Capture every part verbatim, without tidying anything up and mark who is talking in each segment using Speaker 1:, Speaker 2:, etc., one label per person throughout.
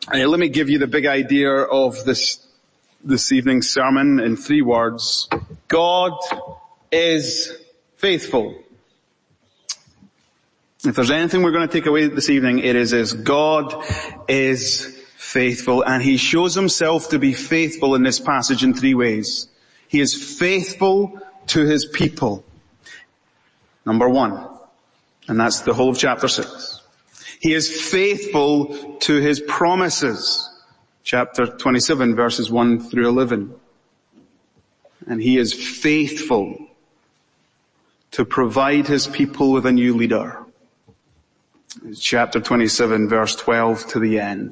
Speaker 1: Uh, let me give you the big idea of this, this evening's sermon in three words. God is faithful. If there's anything we're going to take away this evening, it is this: God is faithful, and he shows himself to be faithful in this passage in three ways. He is faithful to his people. Number one, and that's the whole of chapter six. He is faithful to his promises. Chapter twenty-seven, verses one through eleven. And he is faithful to provide his people with a new leader. Chapter twenty-seven, verse twelve to the end.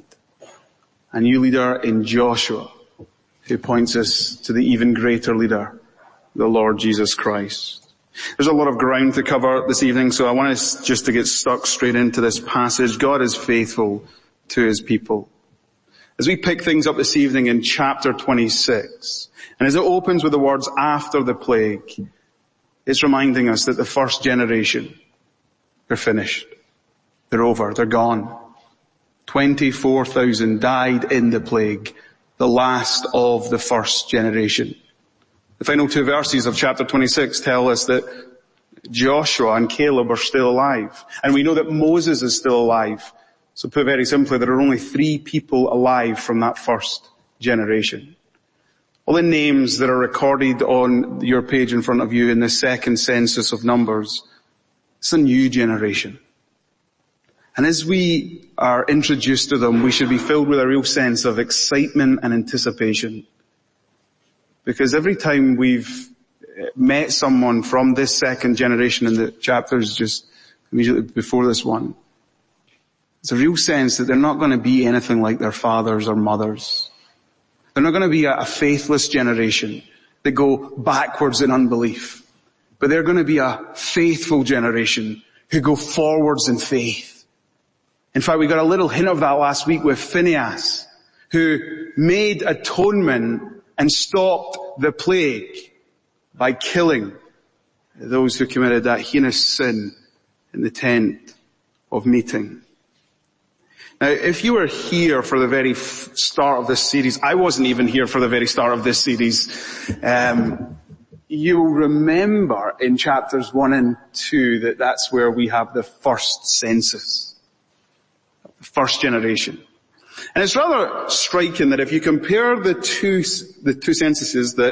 Speaker 1: A new leader in Joshua, who points us to the even greater leader, the Lord Jesus Christ. There's a lot of ground to cover this evening, so I want us just to get stuck straight into this passage. God is faithful to his people. As we pick things up this evening in chapter twenty-six, and as it opens with the words "after the plague," it's reminding us that the first generation, they're finished. They're over. They're gone. twenty-four thousand died in the plague, the last of the first generation. The final two verses of chapter twenty-six tell us that Joshua and Caleb are still alive. And we know that Moses is still alive. So put very simply, there are only three people alive from that first generation. All the names that are recorded on your page in front of you in the second census of Numbers, it's a new generation. And as we are introduced to them, we should be filled with a real sense of excitement and anticipation. Because every time we've met someone from this second generation in the chapters just immediately before this one, it's a real sense that they're not going to be anything like their fathers or mothers. They're not going to be a faithless generation that go backwards in unbelief. But they're going to be a faithful generation who go forwards in faith. In fact, we got a little hint of that last week with Phinehas, who made atonement and stopped the plague by killing those who committed that heinous sin in the tent of meeting. Now, if you were here for the very f- start of this series, I wasn't even here for the very start of this series, um, you'll remember in chapters one and two that that's where we have the first census, the first generation. And it's rather striking that if you compare the two, the two censuses, that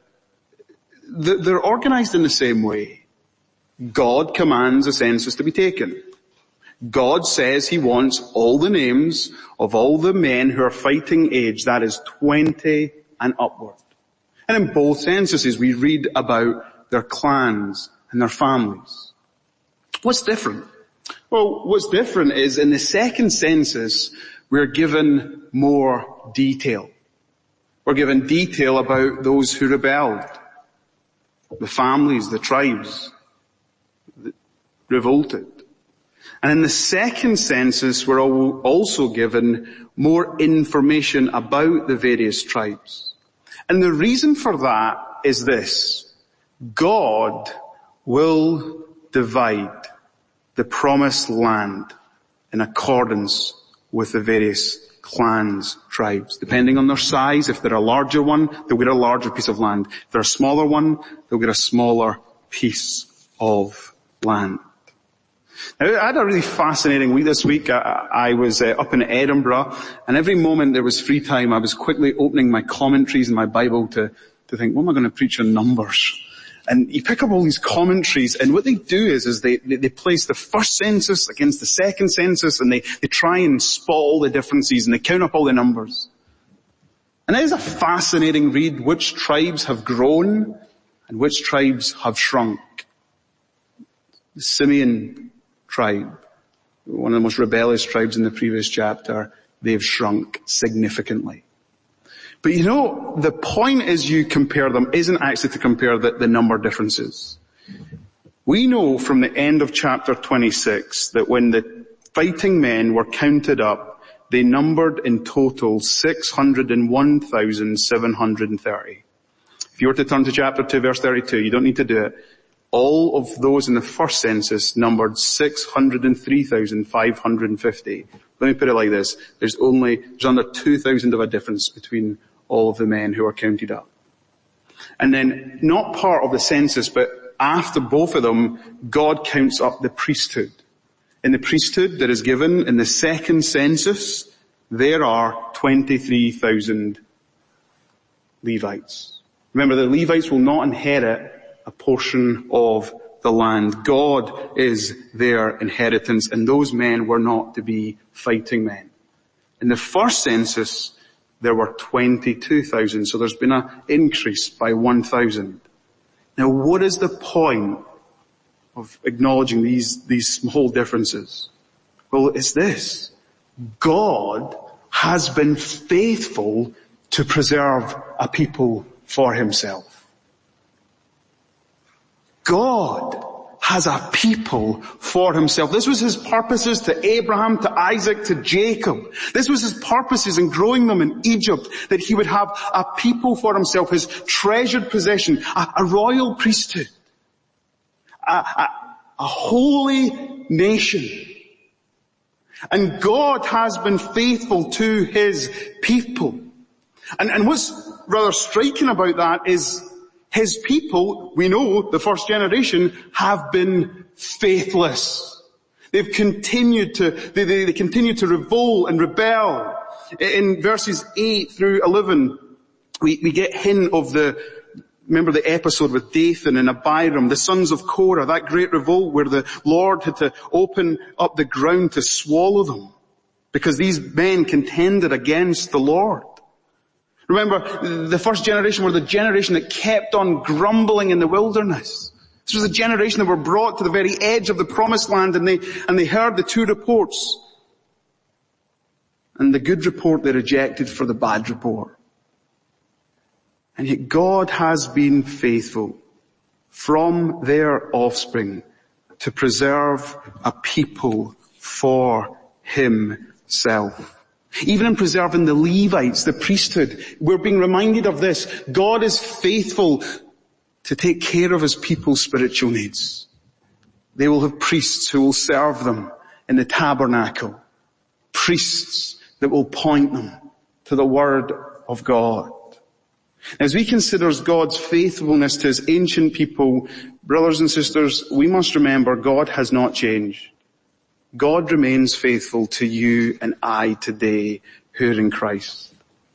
Speaker 1: they're organized in the same way. God commands a census to be taken. God says he wants all the names of all the men who are fighting age, that is twenty and upward. And in both censuses we read about their clans and their families. What's different? Well, what's different is in the second census, we're given more detail. We're given detail about those who rebelled, the families, the tribes that revolted. And in the second census, we're also given more information about the various tribes. And the reason for that is this: God will divide the promised land in accordance with the various clans, tribes. Depending on their size, if they're a larger one, they'll get a larger piece of land. If they're a smaller one, they'll get a smaller piece of land. Now, I had a really fascinating week this week. I, I was uh, up in Edinburgh, and every moment there was free time, I was quickly opening my commentaries in my Bible to, to think, what am I going to preach on Numbers? And you pick up all these commentaries, and what they do is, is they, they, they place the first census against the second census, and they, they try and spot all the differences, and they count up all the numbers. And it is a fascinating read, which tribes have grown and which tribes have shrunk. The Simeon tribe, one of the most rebellious tribes in the previous chapter, they've shrunk significantly. But you know, the point is you compare them isn't actually to compare the, the number differences. We know from the end of chapter twenty-six that when the fighting men were counted up, they numbered in total six hundred one thousand seven hundred thirty. If you were to turn to chapter two, verse thirty-two, you don't need to do it. all of those in the first census numbered six hundred three thousand five hundred fifty. Let me put it like this. There's only, there's under two thousand of a difference between all of the men who are counted up. And then, not part of the census, but after both of them, God counts up the priesthood. In the priesthood that is given in the second census, there are twenty-three thousand Levites. Remember, the Levites will not inherit a portion of the land. God is their inheritance, and those men were not to be fighting men. In the first census, there were twenty-two thousand, so there's been an increase by one thousand. Now, what is the point of acknowledging these, these small differences? Well, it's this. God has been faithful to preserve a people for himself. God has a people for himself. This was his purposes to Abraham, to Isaac, to Jacob. This was his purposes in growing them in Egypt, that he would have a people for himself, his treasured possession, a, a royal priesthood, a, a, a holy nation. And God has been faithful to his people. And, and what's rather striking about that is his people, we know, the first generation, have been faithless. They've continued to, they, they, they continue to revolt and rebel. In verses eight through eleven, we, we get hint of the, remember the episode with Dathan and Abiram, the sons of Korah, that great revolt where the Lord had to open up the ground to swallow them because these men contended against the Lord. Remember, the first generation were the generation that kept on grumbling in the wilderness. This was the generation that were brought to the very edge of the promised land, and they, and they heard the two reports. And the good report they rejected for the bad report. And yet God has been faithful from their offspring to preserve a people for himself. Even in preserving the Levites, the priesthood, we're being reminded of this. God is faithful to take care of his people's spiritual needs. They will have priests who will serve them in the tabernacle. Priests that will point them to the word of God. As we consider God's faithfulness to his ancient people, brothers and sisters, we must remember God has not changed. God remains faithful to you and I today who are in Christ.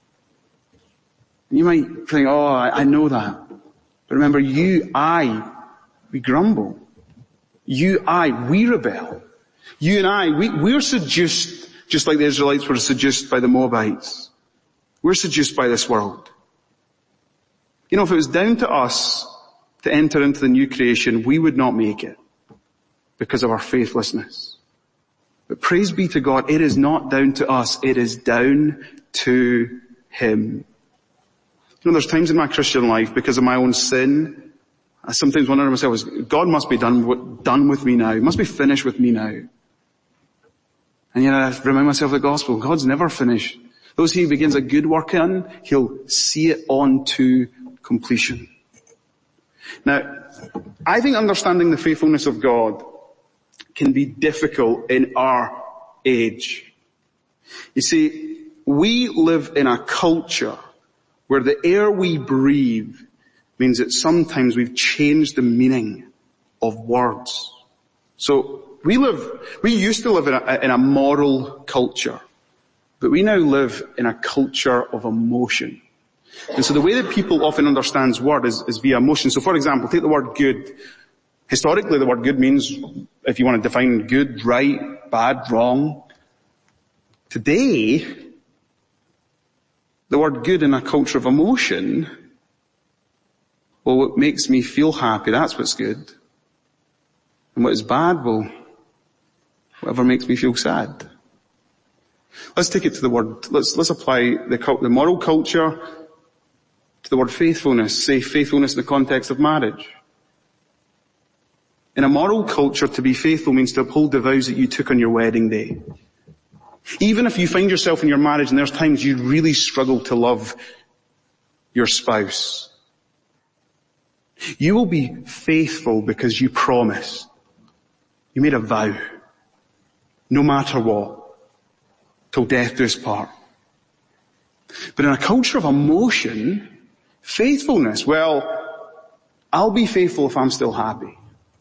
Speaker 1: You might think, oh, I, I know that. But remember, you, I, we grumble. You, I, we rebel. You and I, we, we're seduced, just like the Israelites were seduced by the Moabites. We're seduced by this world. You know, if it was down to us to enter into the new creation, we would not make it because of our faithlessness. But praise be to God, it is not down to us, it is down to him. You know, there's times in my Christian life, because of my own sin, I sometimes wonder to myself, God must be done, done with me now. He must be finished with me now. And yet I remind myself of the gospel, God's never finished. Those he begins a good work in, he'll see it on to completion. Now, I think understanding the faithfulness of God can be difficult in our age. You see, we live in a culture where the air we breathe means that sometimes we've changed the meaning of words. So we live, we used to live in a, in a moral culture, but we now live in a culture of emotion. And so the way that people often understand word is, is via emotion. So for example, take the word good. Historically, the word good means, if you want to define good, right, bad, wrong. Today, the word good in a culture of emotion, well, what makes me feel happy, that's what's good. And what is bad, well, whatever makes me feel sad. Let's take it to the word, let's, let's apply the, the moral culture to the word faithfulness. Say faithfulness in the context of marriage. In a moral culture, to be faithful means to uphold the vows that you took on your wedding day. Even if you find yourself in your marriage and there's times you really struggle to love your spouse, You will be faithful because you promised. You made a vow. No matter what. Till death do us part. But in a culture of emotion, faithfulness, well, I'll be faithful if I'm still happy.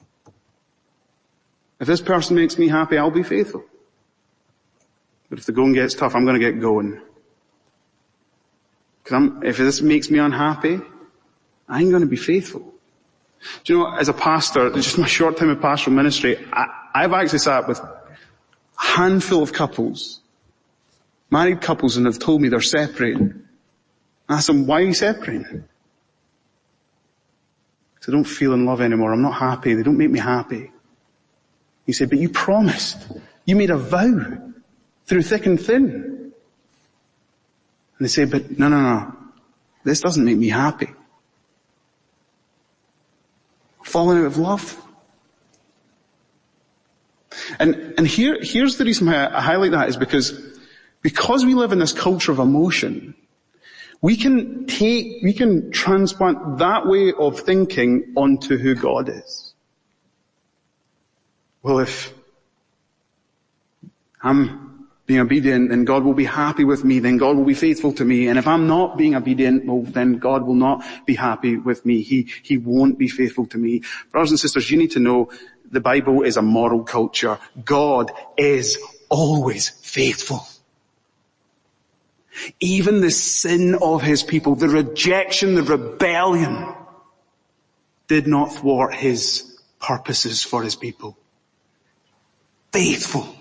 Speaker 1: If this person makes me happy, I'll be faithful. But if the going gets tough, I'm going to get going. Because I'm, if this makes me unhappy, I ain't going to be faithful. Do you know, as a pastor, just my short time of pastoral ministry, I, I've actually sat with a handful of couples, married couples, and have told me they're separating. I asked them, why are you separating? Because I don't feel in love anymore. I'm not happy. They don't make me happy. He said, but you promised. You made a vow through thick and thin. And they say, but no, no, no. This doesn't make me happy. Falling out of love. And, and here, here's the reason why I highlight that is because, because we live in this culture of emotion, we can take, we can transplant that way of thinking onto who God is. Well, if I'm being obedient, then God will be happy with me, then God will be faithful to me. And if I'm not being obedient, well, then God will not be happy with me. He, He won't be faithful to me. Brothers and sisters, you need to know the Bible is a moral culture. God is always faithful. Even the sin of His people, the rejection, the rebellion, did not thwart His purposes for His people. Faithful.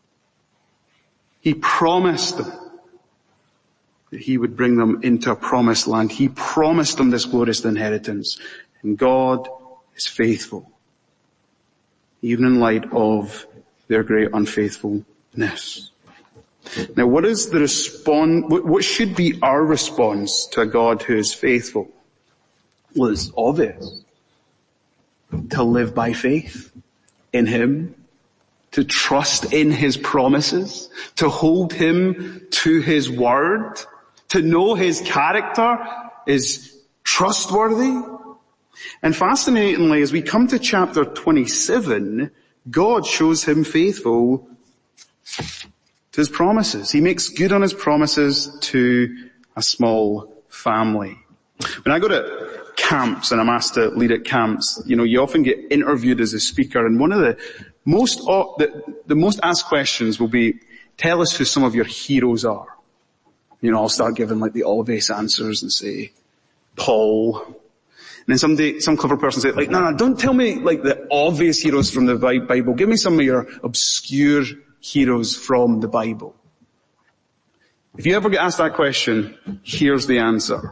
Speaker 1: He promised them that He would bring them into a promised land. He promised them this glorious inheritance. And God is faithful, even in light of their great unfaithfulness. Now, what is the response, what should be our response to a God who is faithful? Well, it's obvious. To live by faith in Him, to trust in His promises, to hold Him to His word, to know His character is trustworthy. And fascinatingly, as we come to chapter twenty-seven, God shows Him faithful to His promises. He makes good on His promises to a small family. When I go to camps and I'm asked to lead at camps, you know, you often get interviewed as a speaker, and one of the most, the, the most asked questions will be, tell us who some of your heroes are. You know, I'll start giving like the obvious answers and say, Paul. And then somebody, some clever person say, like, no, no, don't tell me like the obvious heroes from the Bible. Give me some of your obscure heroes from the Bible. If you ever get asked that question, here's the answer.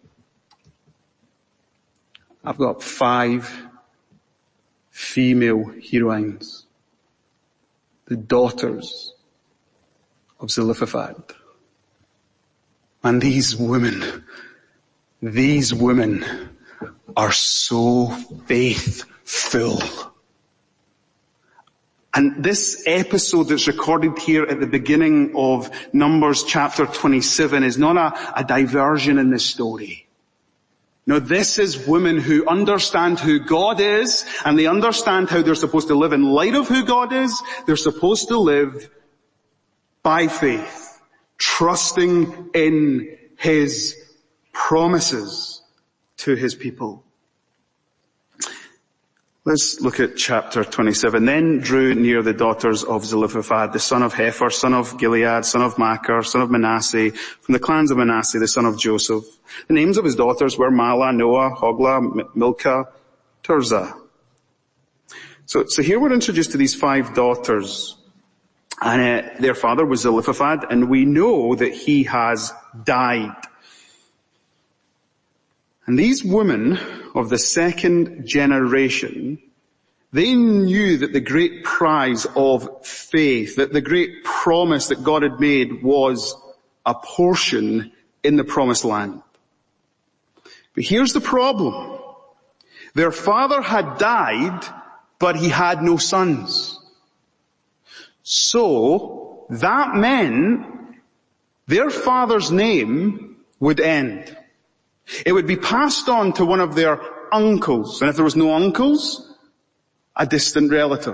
Speaker 1: I've got five female heroines, the daughters of Zelophehad. And these women, these women are so faithful. And this episode that's recorded here at the beginning of Numbers chapter twenty-seven is not a, a diversion in this story. No, this is women who understand who God is, and they understand how they're supposed to live in light of who God is. They're supposed to live by faith, trusting in His promises to His people. Let's look at chapter twenty-seven. Then drew near the daughters of Zelophehad, the son of Hepher, son of Gilead, son of Machir, son of Manasseh, from the clans of Manasseh, the son of Joseph. The names of his daughters were Mahlah, Noah, Hoglah, Milcah, Tirzah. So, so here we're introduced to these five daughters. And uh, their father was Zelophehad, and we know that he has died. And these women of the second generation, they knew that the great prize of faith, that the great promise that God had made was a portion in the promised land. But here's the problem. Their father had died, but he had no sons. So that meant their father's name would end. It would be passed on to one of their uncles. And if there was no uncles, a distant relative.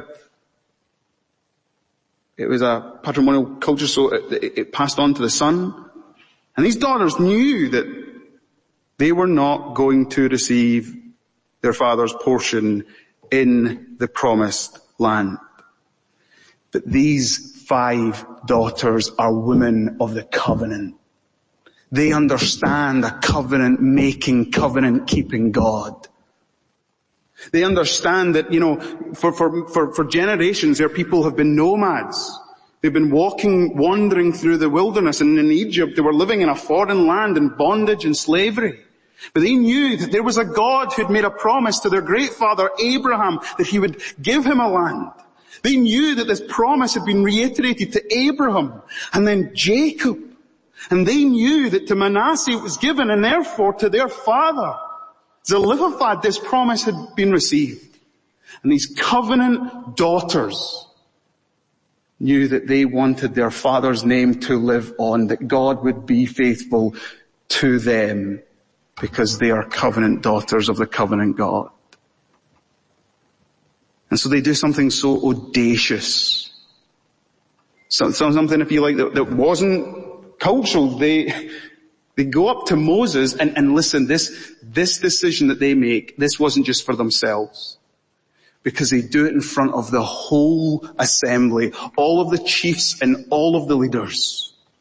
Speaker 1: It was a patrimonial culture, so it, it passed on to the son. And these daughters knew that they were not going to receive their father's portion in the promised land. But these five daughters are women of the covenant. They understand a covenant-making, covenant-keeping God. They understand that, you know, for, for, for, for generations their people have been nomads. They've been walking, wandering through the wilderness, and in Egypt they were living in a foreign land in bondage and slavery. But they knew that there was a God who'd made a promise to their great father Abraham that he would give him a land. They knew that this promise had been reiterated to Abraham and then Jacob. And they knew that to Manasseh it was given, and therefore to their father Zelophehad this promise had been received. And these covenant daughters knew that they wanted their father's name to live on, that God would be faithful to them because they are covenant daughters of the covenant God. And so they do something so audacious. So, something, if you like, that, that wasn't cultural. They, they go up to Moses and, and listen, this, this decision that they make, this wasn't just for themselves. Because they do it in front of the whole assembly, all of the chiefs and all of the leaders.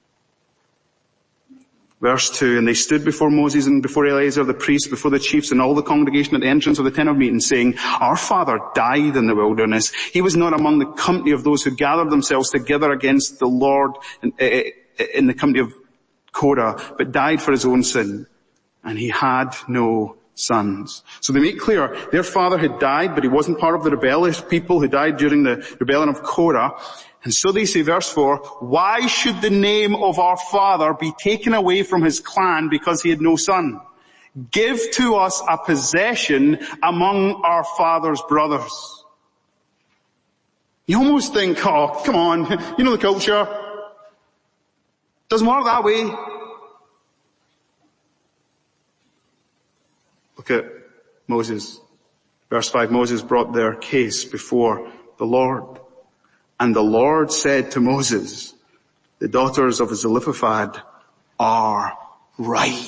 Speaker 1: Verse two, and they stood before Moses and before Eleazar the priest, before the chiefs and all the congregation at the entrance of the tent of meeting, saying, our father died in the wilderness. He was not among the company of those who gathered themselves together against the Lord in, in the company of Korah, but died for his own sin. And he had no sons. So they make clear their father had died, but he wasn't part of the rebellious people who died during the rebellion of Korah. And so they say, verse four, why should the name of our father be taken away from his clan because he had no son? Give to us a possession among our father's brothers. You almost think, oh, come on, you know the culture. Doesn't work that way. Look at Moses. Verse five, Moses brought their case before the Lord. And the Lord said to Moses, the daughters of Zelophehad are right.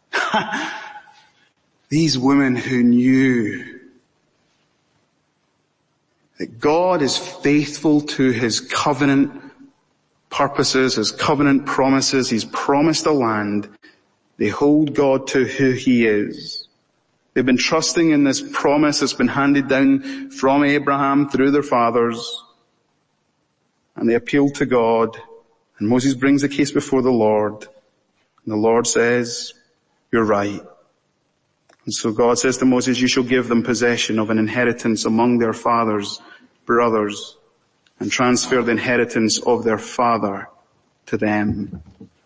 Speaker 1: These women who knew that God is faithful to his covenant purposes, his covenant promises. He's promised a land. They hold God to who he is. They've been trusting in this promise that's been handed down from Abraham through their fathers. And they appeal to God. And Moses brings the case before the Lord. And the Lord says, you're right. And so God says to Moses, you shall give them possession of an inheritance among their father's brothers and transfer the inheritance of their father to them.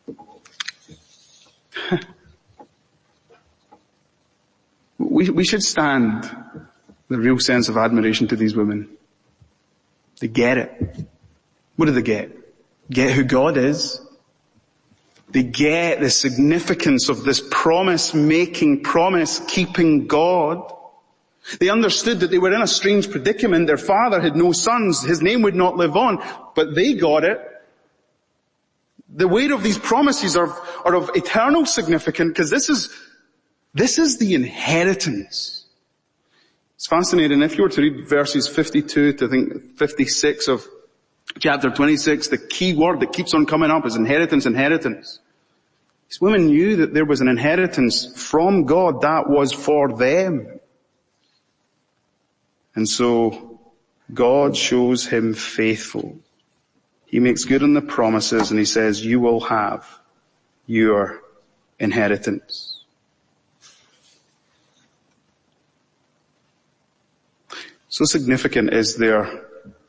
Speaker 1: we, we should stand with a real sense of admiration to these women. They get it. What do they get? Get who God is. They get the significance of this promise-making, promise-keeping God. They understood that they were in a strange predicament. Their father had no sons. His name would not live on. But they got it. The weight of these promises are, are of eternal significance because this is, this is the inheritance. It's fascinating. If you were to read verses fifty-two to I think fifty-six of chapter twenty-six, the key word that keeps on coming up is inheritance, inheritance. These women knew that there was an inheritance from God that was for them. And so God shows him faithful. He makes good on the promises and he says, you will have your inheritance. So significant is their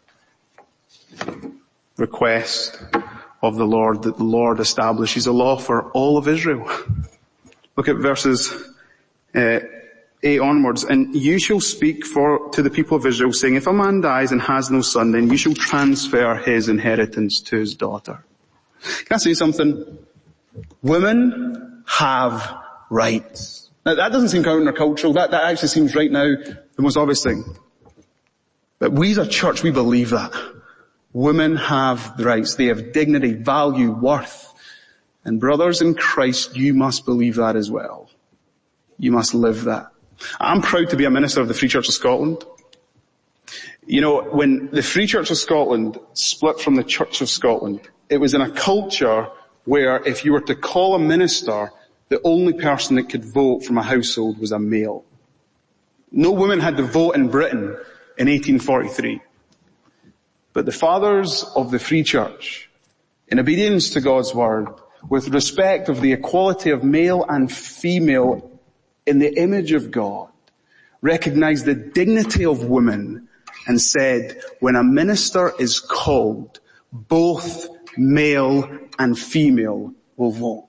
Speaker 1: request of the Lord that the Lord establishes a law for all of Israel. Look at verses uh, eight onwards. And you shall speak for to the people of Israel, saying, if a man dies and has no son, then you shall transfer his inheritance to his daughter. Can I say something? Women have rights. Now that doesn't seem countercultural. That, that actually seems right now the most obvious thing. But we as a church, we believe that. Women have the rights. They have dignity, value, worth. And brothers in Christ, you must believe that as well. You must live that. I'm proud to be a minister of the Free Church of Scotland. You know, when the Free Church of Scotland split from the Church of Scotland, it was in a culture where if you were to call a minister, the only person that could vote from a household was a male. No woman had to vote in Britain in eighteen forty-three. But the fathers of the Free Church, in obedience to God's word, with respect of the equality of male and female in the image of God, recognized the dignity of women and said, when a minister is called, both male and female will vote.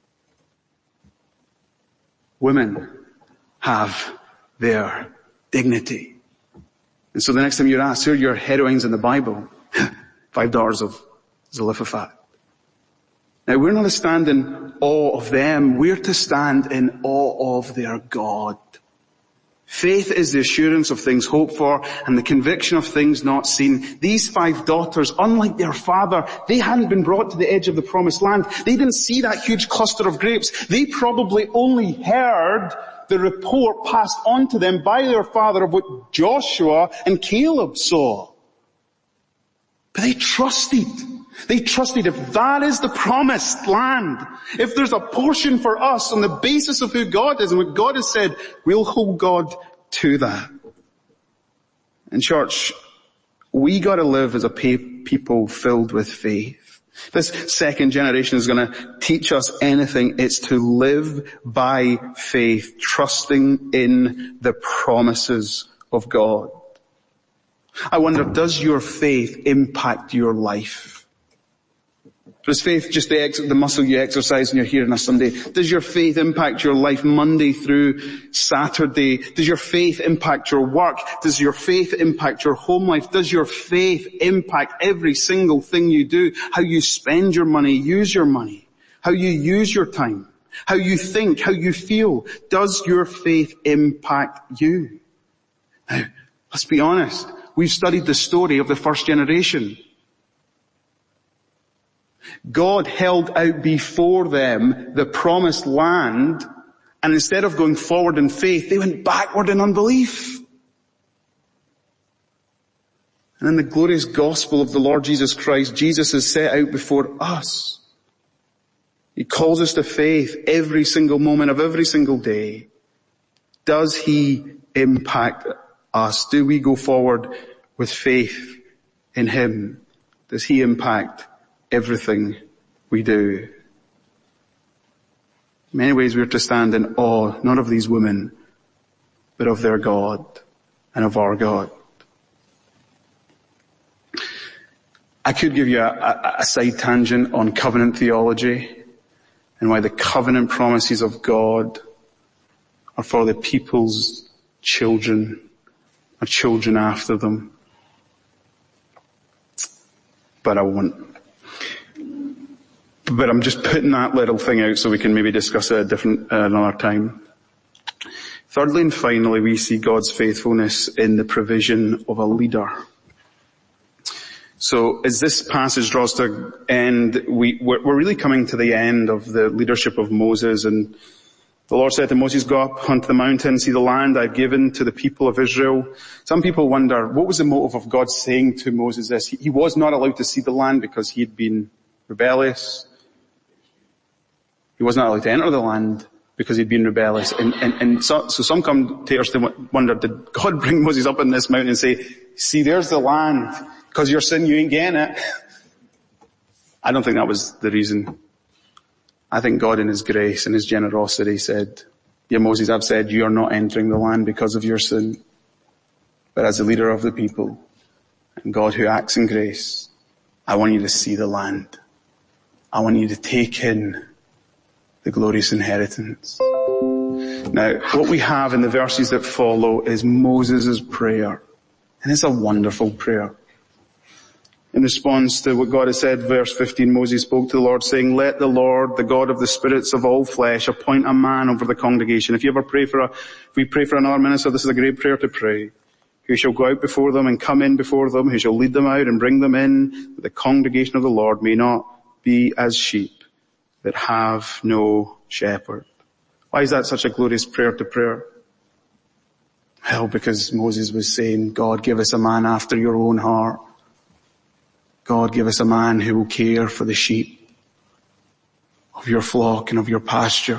Speaker 1: Women have their dignity. And so the next time you're asked, who are your heroines in the Bible? Five daughters of Zelophehad. Now we're not to stand in awe of them, we're to stand in awe of their God. Faith is the assurance of things hoped for and the conviction of things not seen. These five daughters, unlike their father, they hadn't been brought to the edge of the promised land. They didn't see that huge cluster of grapes. They probably only heard the report passed on to them by their father of what Joshua and Caleb saw. But they trusted. They trusted if that is the promised land, if there's a portion for us on the basis of who God is and what God has said, we'll hold God to that. In church, we gotta live as a people filled with faith. This second generation is going to teach us anything. It's to live by faith, trusting in the promises of God. I wonder, does your faith impact your life? Does faith just the, ex- the muscle you exercise when you're here on a Sunday? Does your faith impact your life Monday through Saturday? Does your faith impact your work? Does your faith impact your home life? Does your faith impact every single thing you do? How you spend your money, use your money, how you use your time, how you think, how you feel? Does your faith impact you? Now, let's be honest. We've studied the story of the first generation. God held out before them the promised land, and instead of going forward in faith, they went backward in unbelief. And in the glorious gospel of the Lord Jesus Christ, Jesus is set out before us. He calls us to faith every single moment of every single day. Does he impact us? Do we go forward with faith in him? Does he impact everything we do? In many ways we're to stand in awe, not of these women, but of their God and of our God. I could give you a, a, a side tangent on covenant theology and why the covenant promises of God are for the people's children or children after them. But I won't. But I'm just putting that little thing out so we can maybe discuss it at a different, uh, another time. Thirdly and finally, we see God's faithfulness in the provision of a leader. So as this passage draws to an end, we, we're, we're really coming to the end of the leadership of Moses, and the Lord said to Moses, go up onto the mountain, see the land I've given to the people of Israel. Some people wonder, what was the motive of God saying to Moses this? He, he was not allowed to see the land because he had been rebellious. He was not allowed to enter the land because he'd been rebellious. And, and, and so, so some commentators wonder, did God bring Moses up on this mountain and say, see, there's the land. Because your sin, you ain't getting it. I don't think that was the reason. I think God in his grace and his generosity said, yeah, Moses, I've said you are not entering the land because of your sin. But as the leader of the people, and God who acts in grace, I want you to see the land. I want you to take in the glorious inheritance. Now, what we have in the verses that follow is Moses' prayer. And it's a wonderful prayer. in response to what God has said. Verse fifteen, Moses spoke to the Lord saying, let the Lord, the God of the spirits of all flesh, appoint a man over the congregation. If you ever pray for a, if we pray for another minister, this is a great prayer to pray. Who shall go out before them and come in before them, who shall lead them out and bring them in, that the congregation of the Lord may not be as sheep that have no shepherd. Why is that such a glorious prayer to prayer? Well, because Moses was saying, God, give us a man after your own heart. God, give us a man who will care for the sheep of your flock and of your pasture.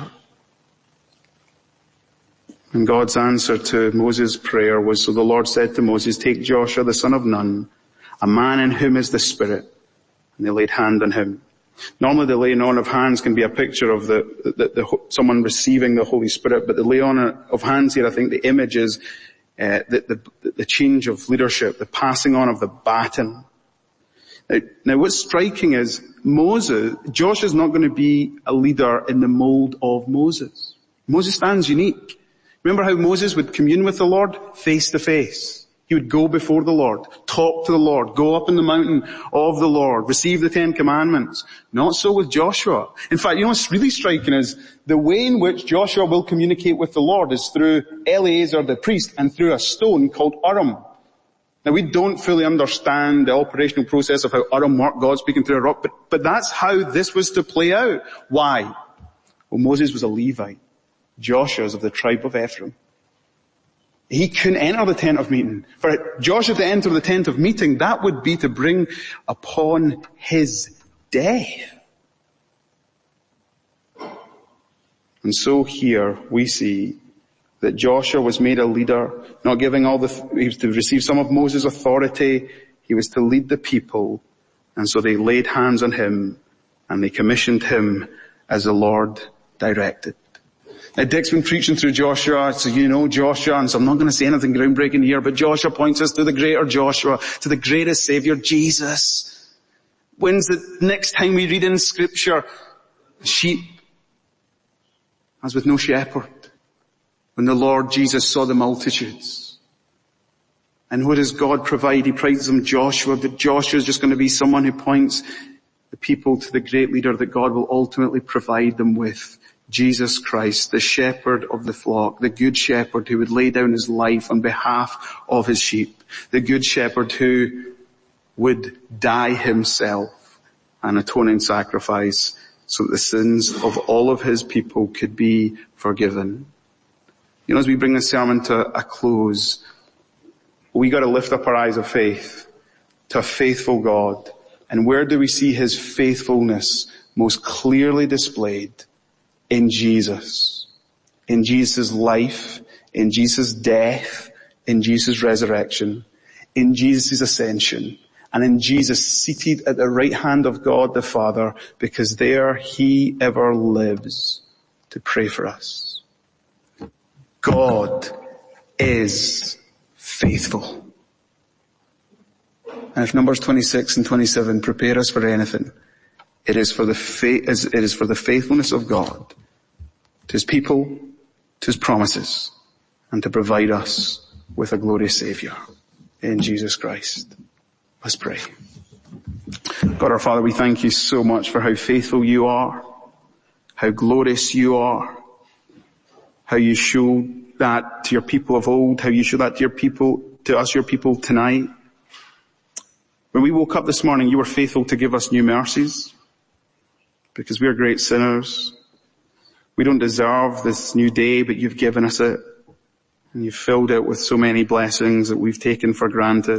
Speaker 1: And God's answer to Moses' prayer was, so the Lord said to Moses, take Joshua the son of Nun, a man in whom is the Spirit. And they laid hand on him. Normally the laying on of hands can be a picture of the, the, the someone receiving the Holy Spirit, but the laying on of hands here, I think the image is uh, the, the, the change of leadership, the passing on of the baton. Now, now what's striking is Moses, Joshua's not going to be a leader in the mold of Moses. Moses stands unique. Remember how Moses would commune with the Lord face to face. He would go before the Lord, talk to the Lord, go up in the mountain of the Lord, receive the Ten Commandments. Not so with Joshua. In fact, you know what's really striking is the way in which Joshua will communicate with the Lord is through Eleazar the priest and through a stone called Urim. Now we don't fully understand the operational process of how Urim worked, God speaking through a rock, but, but that's how this was to play out. Why? Well, Moses was a Levite. Joshua is of the tribe of Ephraim. He couldn't enter the tent of meeting. For Joshua to enter the tent of meeting, that would be to bring upon his death. And so here we see that Joshua was made a leader, not giving all the, he was to receive some of Moses' authority. He was to lead the people. And so they laid hands on him and they commissioned him as the Lord directed. Now Dick's been preaching through Joshua, so you know Joshua, and so I'm not going to say anything groundbreaking here, but Joshua points us to the greater Joshua, to the greatest Savior, Jesus. When's the next time we read in Scripture, sheep as with no shepherd, when the Lord Jesus saw the multitudes? And what does God provide? He provides them Joshua, but Joshua is just going to be someone who points the people to the great leader that God will ultimately provide them with. Jesus Christ, the shepherd of the flock, the good shepherd who would lay down his life on behalf of his sheep, the good shepherd who would die himself, an atoning sacrifice, so that the sins of all of his people could be forgiven. You know, as we bring this sermon to a close, we got to lift up our eyes of faith to a faithful God. And where do we see his faithfulness most clearly displayed? In Jesus. In Jesus' life, in Jesus' death, in Jesus' resurrection, in Jesus' ascension, and in Jesus seated at the right hand of God the Father, because there he ever lives to pray for us. God is faithful. And if Numbers twenty-six and twenty-seven prepare us for anything, It is for the fa- it is for the faithfulness of God to his people, to his promises, and to provide us with a glorious Savior in Jesus Christ. Let's pray. God our Father, we thank you so much for how faithful you are, how glorious you are, how you showed that to your people of old, how you show that to your people, to us, your people tonight. When we woke up this morning, you were faithful to give us new mercies, because we are great sinners. We don't deserve this new day, but you've given us it. And you've filled it with so many blessings that we've taken for granted.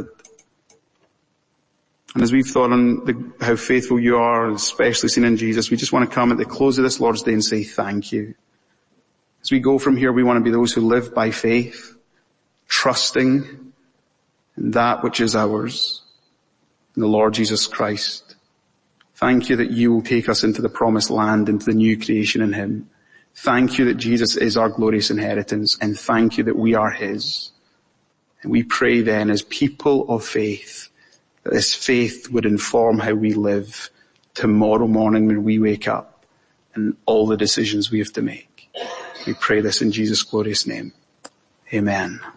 Speaker 1: And as we've thought on the, how faithful you are, especially seen in Jesus, we just want to come at the close of this Lord's Day and say thank you. As we go from here, we want to be those who live by faith, trusting in that which is ours, in the Lord Jesus Christ. Thank you that you will take us into the promised land, into the new creation in him. Thank you that Jesus is our glorious inheritance, and thank you that we are his. And we pray then as people of faith, that this faith would inform how we live tomorrow morning when we wake up and all the decisions we have to make. We pray this in Jesus' glorious name. Amen.